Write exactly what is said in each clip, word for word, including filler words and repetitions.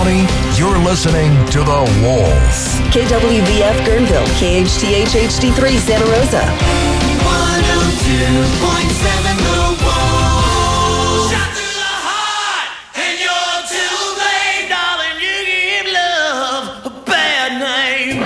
County, you're listening to The Wolf. K W V F Guerneville, K H T H H D three Santa Rosa. one oh two point seven The Wolf. Shot through the heart, and you're to blame, darling. You give love a bad name.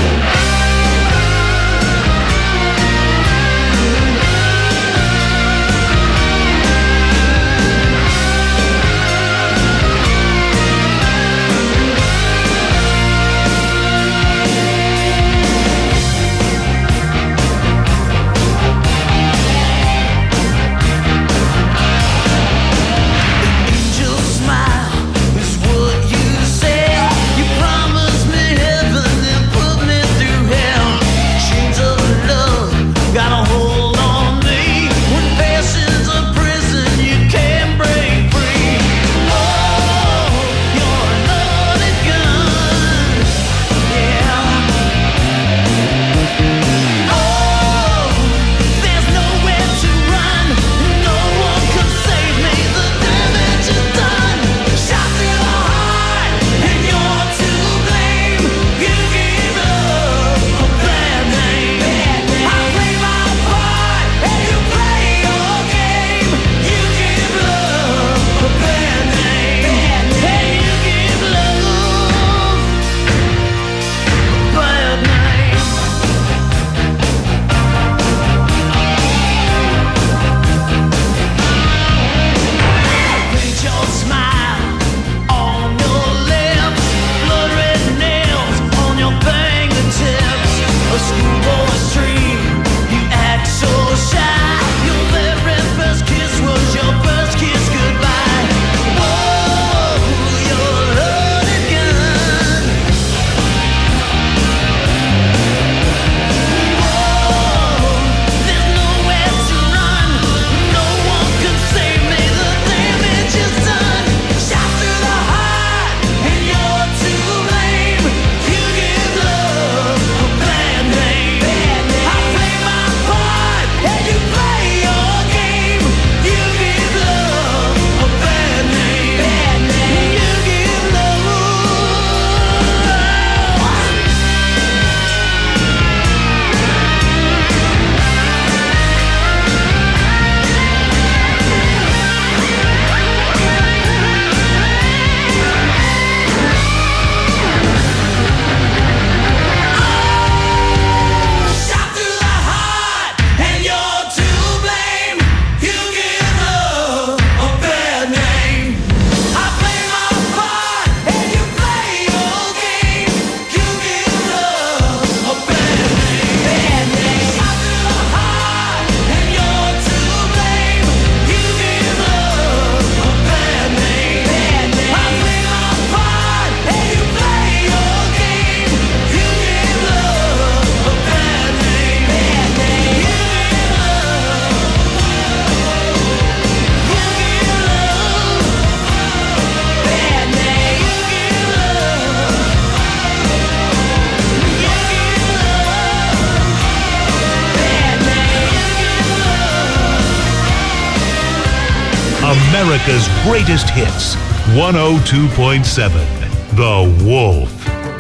America's greatest hits. one oh two point seven The Wolf.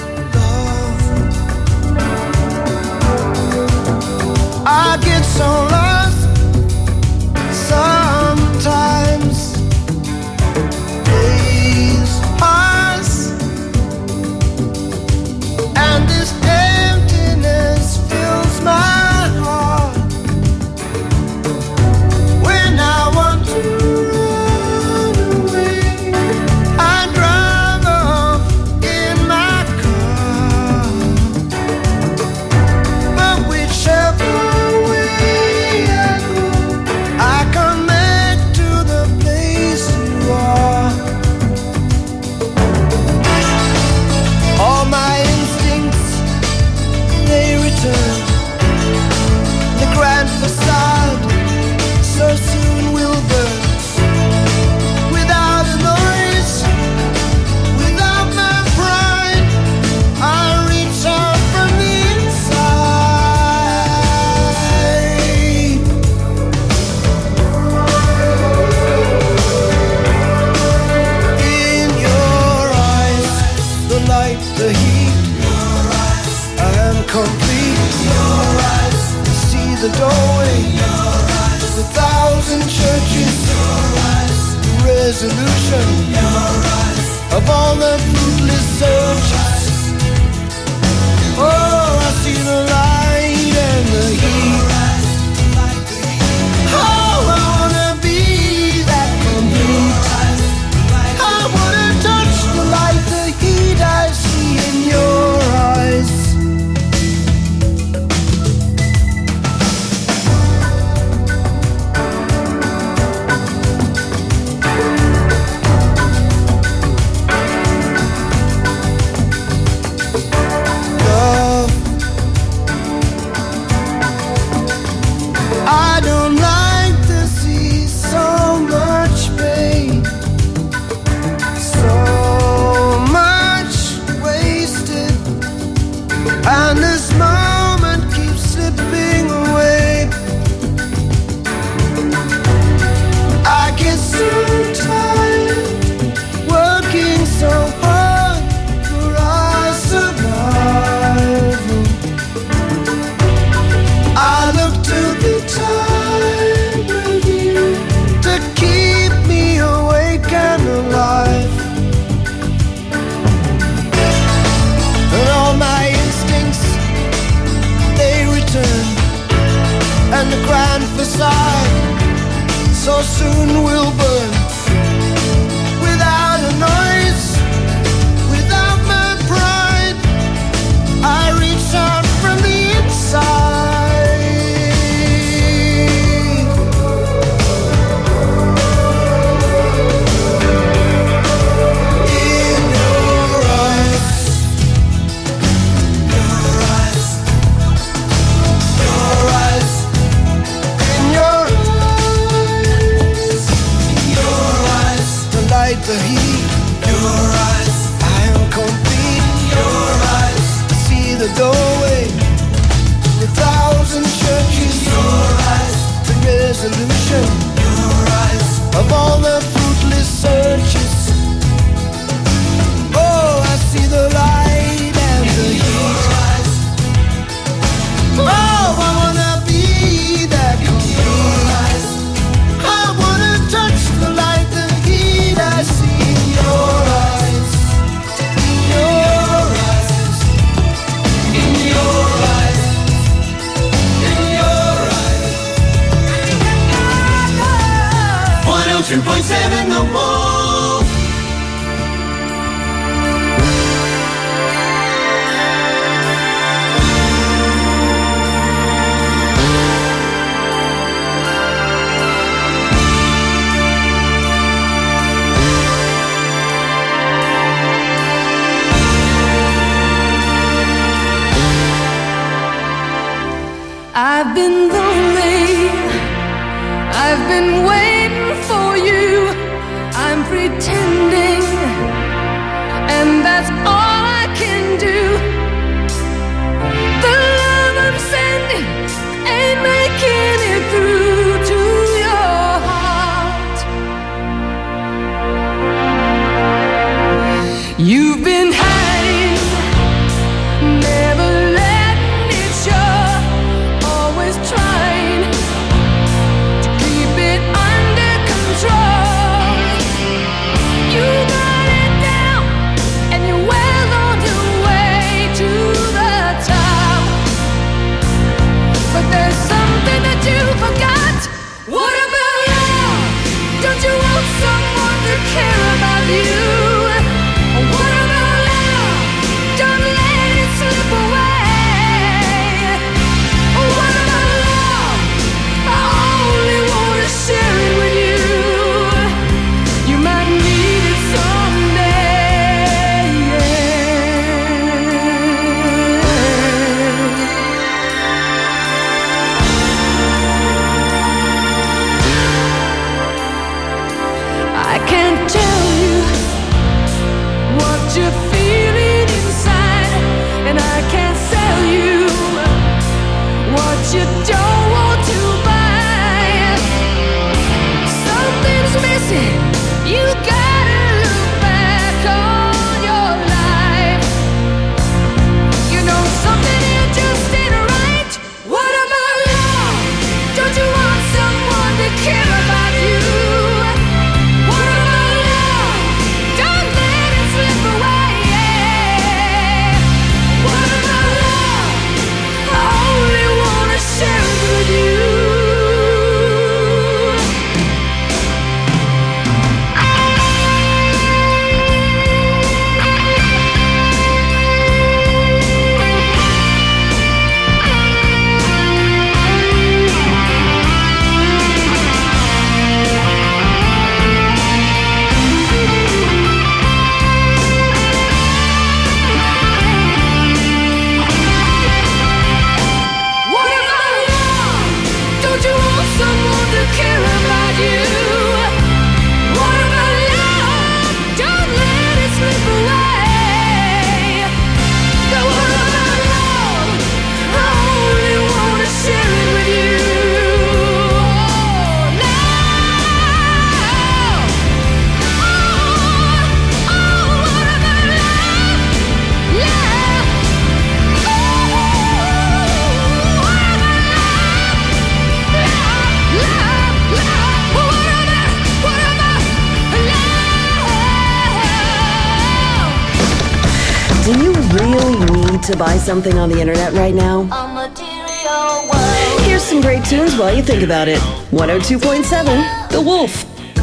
I get so lost sometimes. Days pass and this emptiness fills my heart. When I want to whichever way doorway, a thousand churches, resolution of all the fruitless searches. Oh, I see the light and the heat. Oh, I wanna be that complete. I wanna touch the light, the heat I see in your eyes. I don't like to see so much pain, so much wasted, and this moment keeps slipping away. I get so tired working so hard for our survival. I look to the time with you to keep me awake and alive. And all my instincts, they return, and the grand facade so soon will burn. Without a noise, without my pride, I reach out from the inside. The heat, your eyes, I am complete. Your eyes, see the doorway, a thousand churches. Your eyes, the resolution. Your eyes, of all the fruitless searches. Oh, I see the light and the heat. Oh, I wanna be that complete. I wanna touch the light, the heat I see in your eyes, in your eyes, in your eyes, in your eyes. one oh two point seven The Wolf. I've been lonely, I've been waiting for you. I'm free. really need to buy something on the internet right now? A material world. Here's some great tunes while you think about it. one oh two point seven, The Wolf.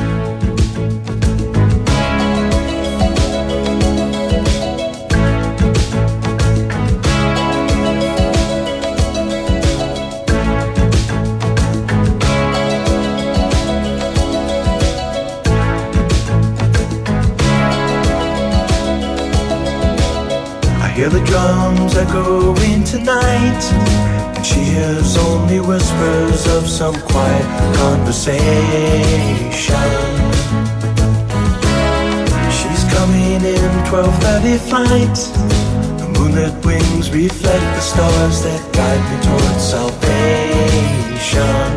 I hear the drums echoing tonight, and she hears only whispers of some quiet conversation. She's coming in twelve thirty flight. The moonlit wings reflect the stars that guide me towards salvation.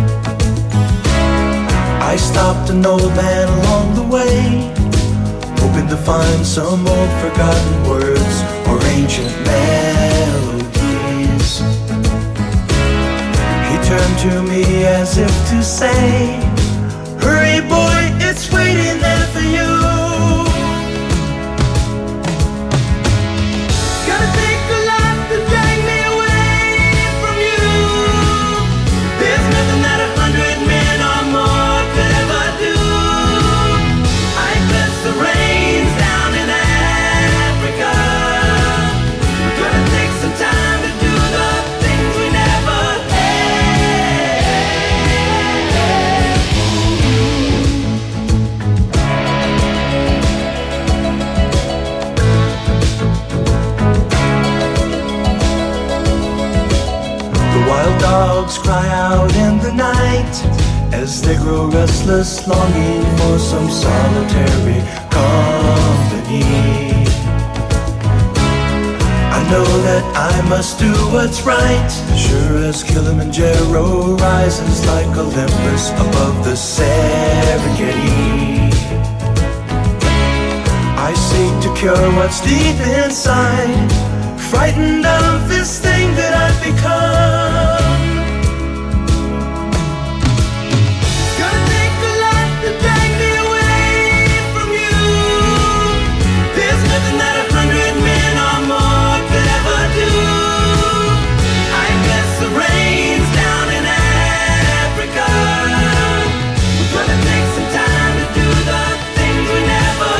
I stopped an old man along the way, hoping to find some old forgotten words or ancient melodies. He turned to me as if to say, hurry boy, it's waiting there for you. Gotta take a lot to drag me away from you. There's nothing that a hundred men or more could ever do. I bless the rains down in Africa. We're gonna take some time to do the things we never The wild dogs cry out in the night as they grow restless, longing for some solitary company. I know that I must do what's right, sure as Kilimanjaro rises like Olympus above the Serengeti. I seek to cure what's deep inside, frightened of this thing that I've become. Gonna take a lot to drag me away from you. There's nothing that a hundred men or more could ever do. I bless the rains down in Africa. We're gonna take some time to do the things we never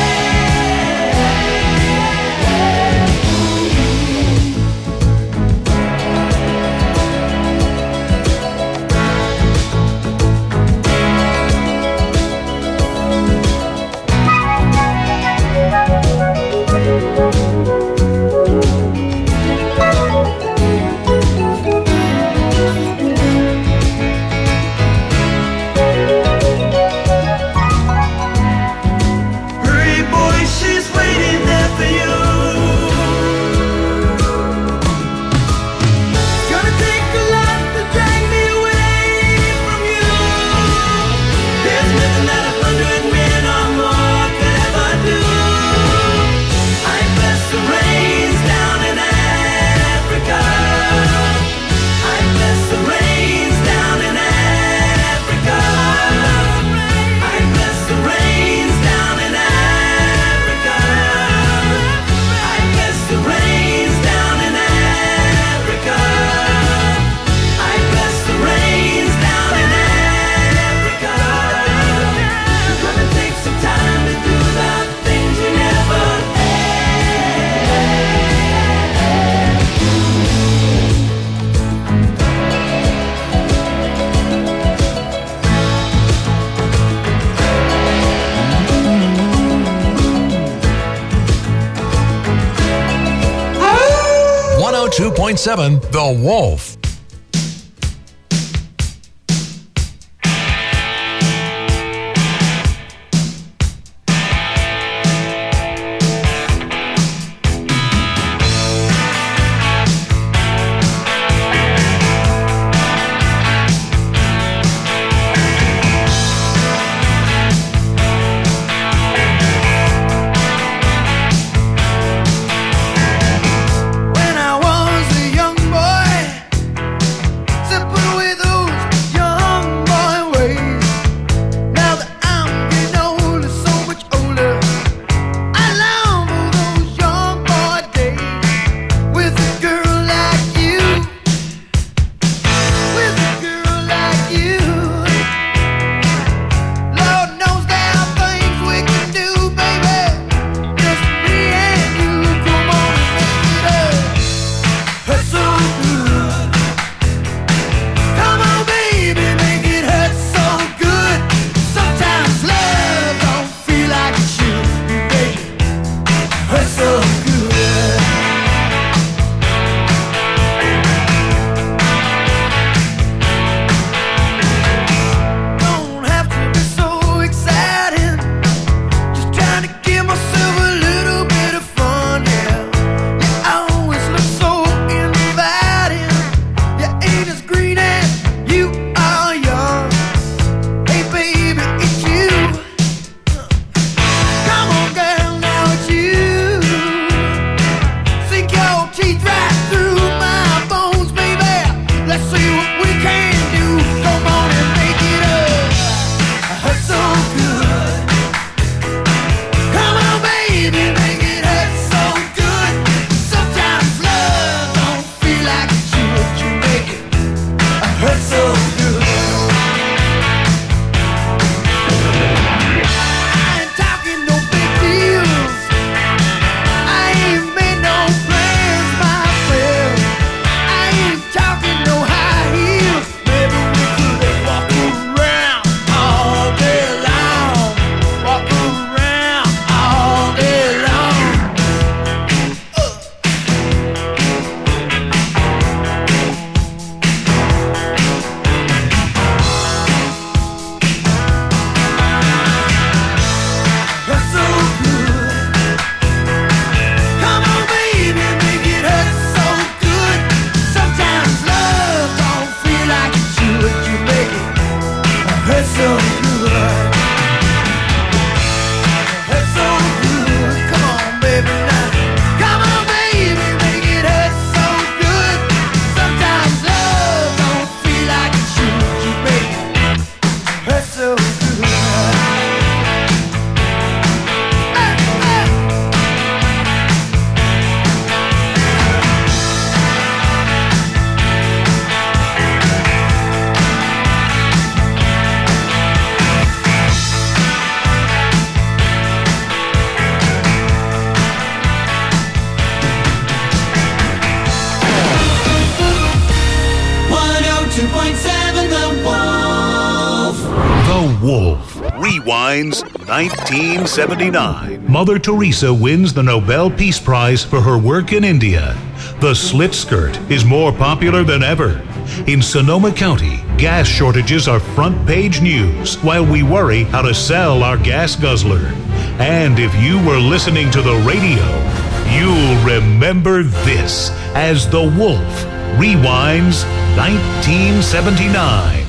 Hurry boy, she's waiting there for you. Gonna take a lot to drag me away from you. There's nothing that a hundred men or more could ever do. I bless the rains down in Africa. I bless the rains down in Africa. I bless the rains down in Africa. I bless the rains down in Africa. I bless the rains down in Africa. We're gonna take some time to do the things we never one oh two point seven The Wolf. When I was a young boy, The Wolf. Rewinds nineteen seventy-nine. Mother Teresa wins the Nobel Peace Prize for her work in India. The slit skirt is more popular than ever. In Sonoma County, gas shortages are front page news while we worry how to sell our gas guzzler. And if you were listening to the radio, you'll remember this as The Wolf rewinds nineteen seventy-nine.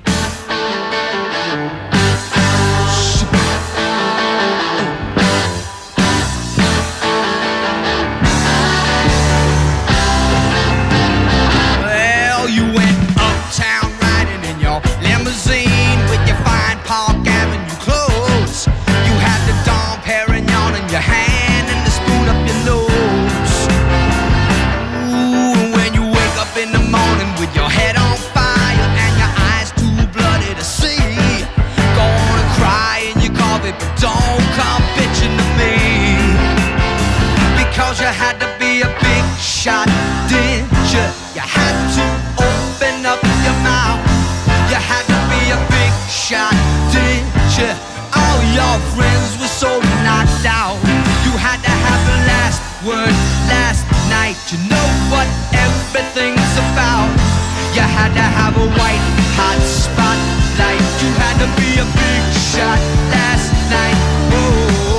Well, you went uptown riding in your limousine with your fine Park Avenue clothes. You had the Dom Perignon in your hand and the spoon up your nose. Ooh, and when you wake up in the morning with your head on fire and your eyes too bloody to see, go on and cry in your coffee, but don't come bitching to me. Because you had to be a big shot, didn't you? You had to open up your mouth. You had to be a big shot, didn't you? All your friends were so knocked out. You had to have the last word last night. You know what everything's about. You had to have a white hot spotlight. You had to be a big shot last night. Whoa.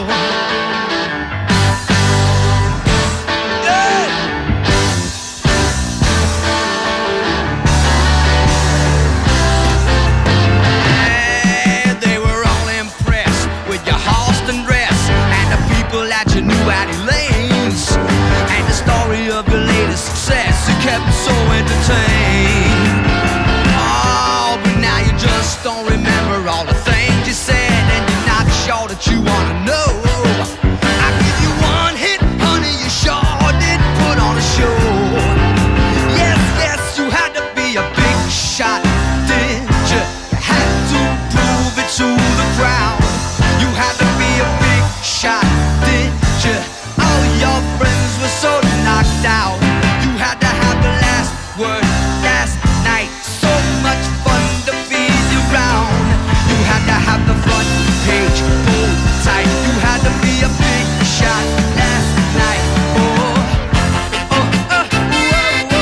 And they were all impressed with your Halston dress and the people at your new Addie Lanes and the story of your latest success. It kept them so entertained. Oh, but now you just don't remember all the things you said, and you're not sure that you wanna know. I give you one hit, honey, you sure did put on a show. Yes, yes, you had to be a big shot, didn't you? You had to prove it to the crowd. You had to be a big shot, didn't you? All your friends were so knocked out. You had to have the last word last night. So much fun to be around. You had to have the front page pulled tight. You had to be a big shot last night. Oh, oh, oh, whoa, whoa.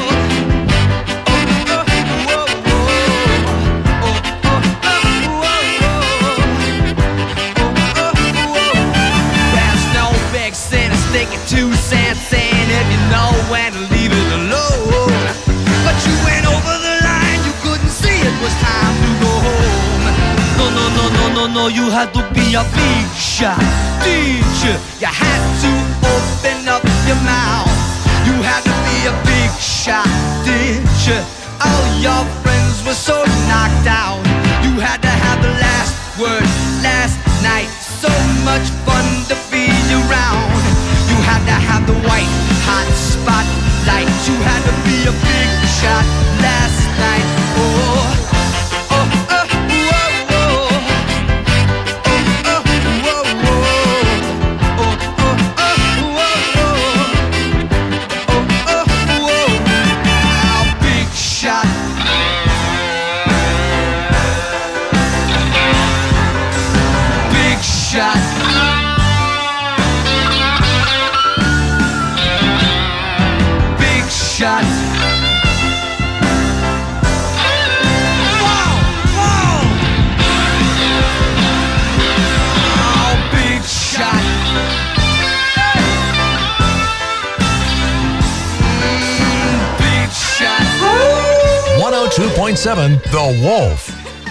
Oh, oh, whoa, whoa. Oh, oh, oh, whoa, whoa. Oh, oh, whoa. There's no big sin in sticking two cents in if you know when to leave it alone. But you went over the line, you couldn't see it was time to go home. No, no, no, no, no, no, you had to be a big shot, did you? You had to open up your mouth. You had to be a big shot, did you? All your friends were so knocked out. You had to have the last word last night. So much fun to be around. You had to have the white hot spotlight. You had to be a big shot last night. Oh, oh, oh, whoa, whoa. Oh, oh, whoa, whoa. Oh, oh, oh, whoa, whoa. Oh, oh, whoa. Ah, big shot. Big shot. Big shot. Whoa, whoa. Oh, big shot. Mm, big shot. one oh two point seven The Wolf.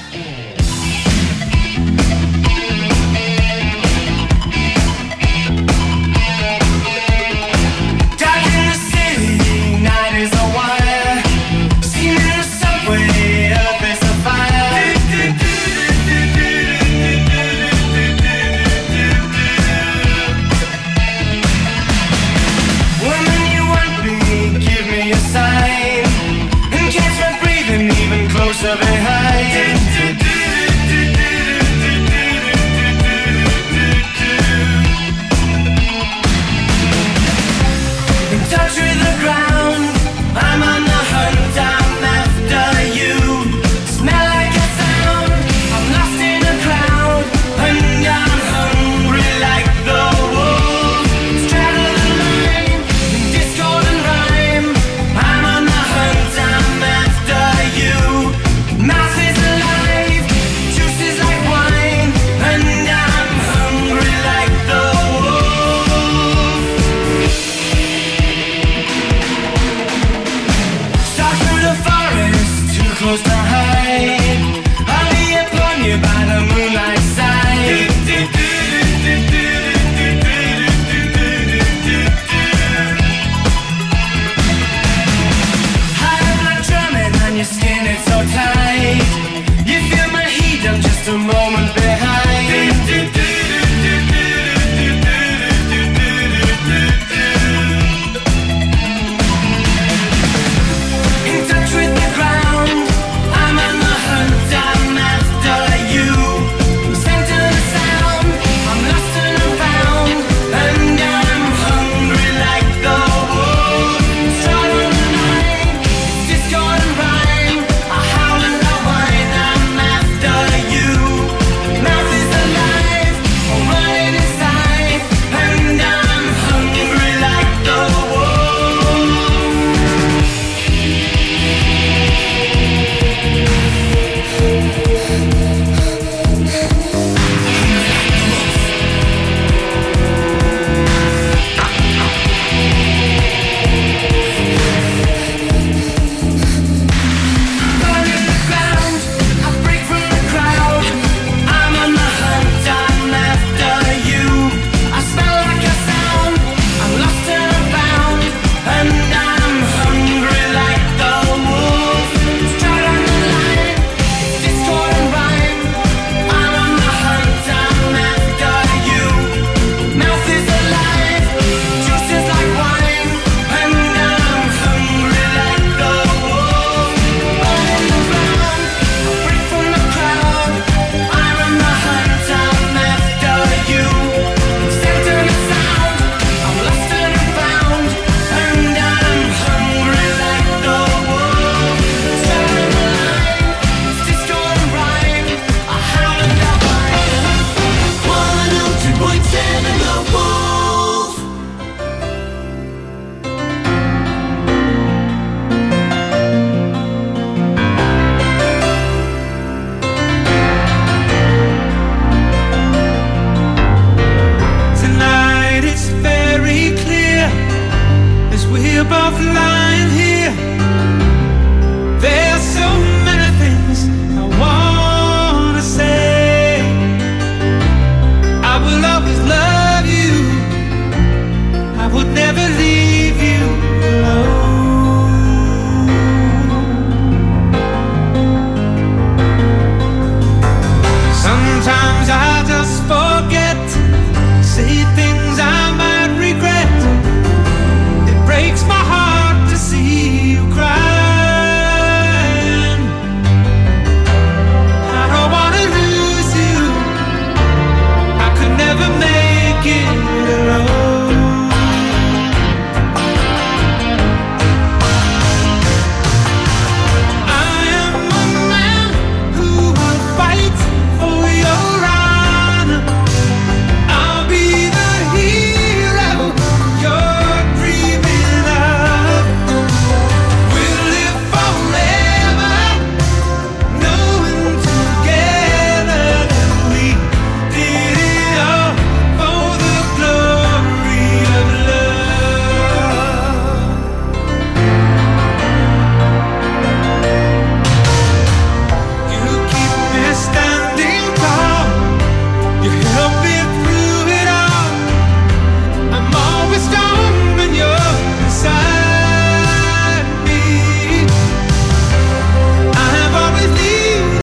Dark in the city, night is a wire. Seen in the subway, up is a fire. Woman, you want me, give me a sign. And catch my breathing even closer behind.